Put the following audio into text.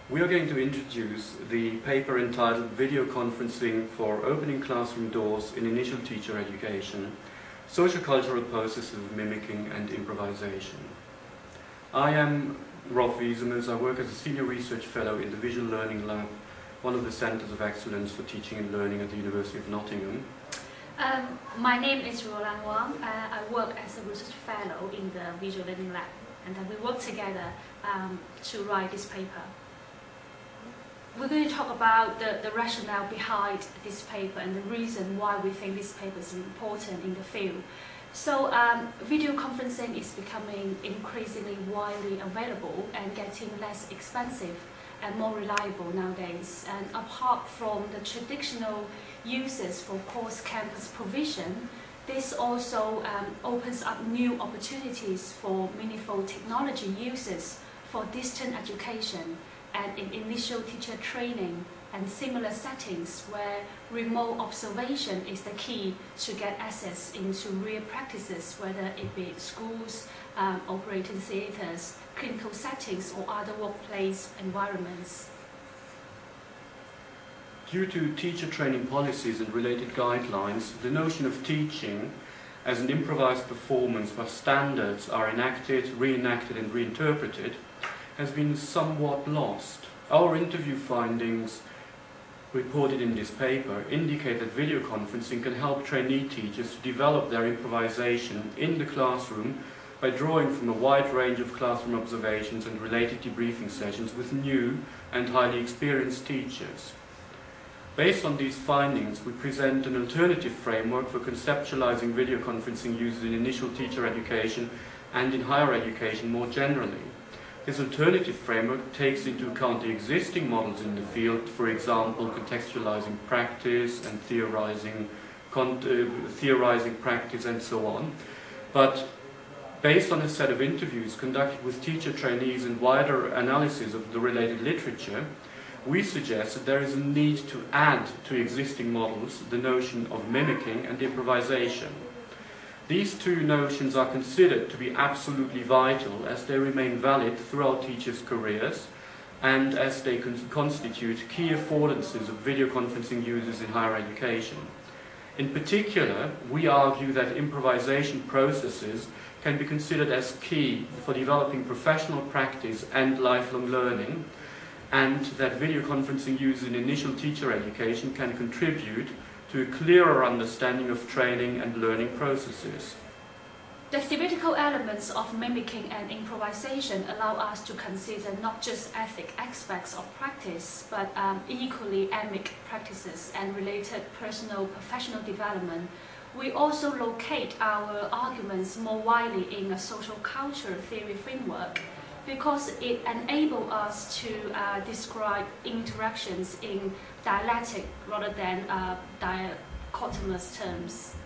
We are going to introduce the paper entitled Video Conferencing for Opening Classroom Doors in Initial Teacher Education, Socio-Cultural Processes of Mimicking and Improvisation. I am Rolf Wiesemans. I work as a Senior Research Fellow in the Visual Learning Lab, one of the Centres of Excellence for Teaching and Learning at the University of Nottingham. My name is Roland Wang. I work as a Research Fellow in the Visual Learning Lab, and we work together to write this paper. We're going to talk about the rationale behind this paper and the reason why we think this paper is important in the field. So video conferencing is becoming increasingly widely available and getting less expensive and more reliable nowadays. And apart from the traditional uses for course campus provision, this also opens up new opportunities for meaningful technology uses for distant education and in initial teacher training and similar settings where remote observation is the key to get access into real practices, whether it be schools, operating theatres, clinical settings or other workplace environments. Due to teacher training policies and related guidelines, the notion of teaching as an improvised performance where standards are enacted, reenacted and reinterpreted has been somewhat lost. Our interview findings reported in this paper indicate that video conferencing can help trainee teachers to develop their improvisation in the classroom by drawing from a wide range of classroom observations and related debriefing sessions with new and highly experienced teachers. Based on these findings, we present an alternative framework for conceptualizing video conferencing used in initial teacher education and in higher education more generally. This alternative framework takes into account the existing models in the field, for example, contextualizing practice and theorizing practice and so on. But based on a set of interviews conducted with teacher trainees and wider analysis of the related literature, we suggest that there is a need to add to existing models the notion of mimicking and improvisation. These two notions are considered to be absolutely vital as they remain valid throughout teachers' careers and as they constitute key affordances of video conferencing users in higher education. In particular, we argue that improvisation processes can be considered as key for developing professional practice and lifelong learning, and that video conferencing used in initial teacher education can contribute to a clearer understanding of training and learning processes. The theoretical elements of mimicking and improvisation allow us to consider not just ethic aspects of practice, but equally emic practices and related personal professional development. We also locate our arguments more widely in a social culture theory framework because it enables us to describe interactions in dialectic rather than dichotomous terms.